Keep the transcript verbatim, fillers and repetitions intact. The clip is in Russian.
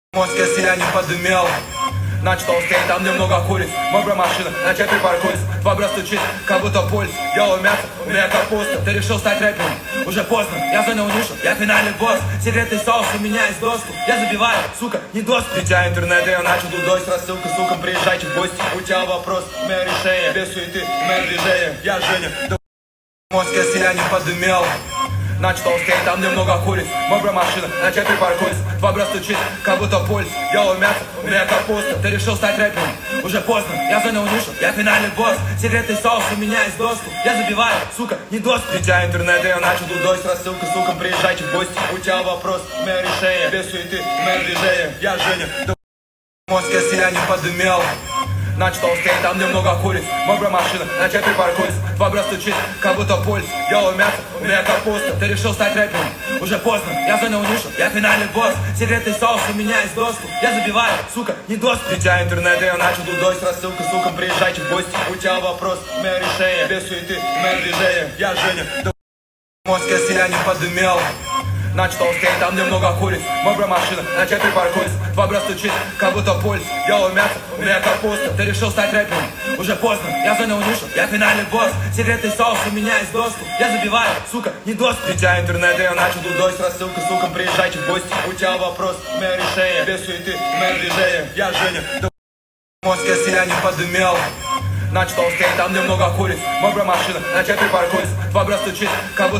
Мозг я себя не подымел. Начал толстеть, там немного куриц. Мокрая машина, на тебе припаркуюсь. Твой брат стучит, как будто пульс. Делаю мясо, у меня капуста. Ты решил стать рэпером, уже поздно. Я занял нишу, я финальный босс. Секретный соус, у меня есть доступ. Я забиваю, сука, не доступ. Дитя интернета, я начал дудой. Рассылка, сукам, приезжайте в гости. У тебя вопрос, у меня решение. Без суеты, у меня движение. Я Женя, да мозг я себя не подымел. Начал толстеть, там немного куриц. Мокрая машина, на тебе припаркуюсь. Твой брат стучит, как будто пульс. Делаю мясо, у меня капуста. Ты решил стать рэпером, уже поздно. Я занял нишу, я финальный босс. Секретный соус, у меня есть доступ. Я забиваю, сука, не доступ. Дитя интернета, я начал дудой. Рассылка, сукам, приезжайте в гости. У тебя вопрос, у меня решение. Без суеты, у меня движение. Я Женя, да мозг я себя не подымел. Начал толстеть, там немного куриц. Мокрая машина, на тебе припаркуюсь. Твой брат стучит, как будто пульс. Делаю мясо, у меня капуста. Ты решил стать рэпером, уже поздно. Я занял нишу, я финальный босс. Секретный соус, у меня есть доступ. Я забиваю, сука, не доступ. Дитя интернета, я начал дудой. Рассылка, сукам, приезжайте в гости. У тебя вопрос, у меня решение. Без суеты, у меня движение. Я Женя, да мозг я себя не подымел. Начал толстеть, там немного куриц. Мокрая машина, на тебе припаркуюсь. Твой брат стучит, как будто пульс. Делаю мясо, у меня капуста. Ты решил стать рэпером, уже поздно. Я занял нишу, я финальный босс. Секретный соус, у меня есть доступ. Я забиваю, сука, не доступ. Дитя интернета, я начал дудой. Рассылка, сукам, приезжайте в гости. У тебя вопрос, у меня решение. Без суеты, у меня движение. Я Женя, да мозг я себя не подымел. Начал толстеть, там немного куриц. Мокрая машина, на тебе припаркуюсь. Твой брат стучит, как будто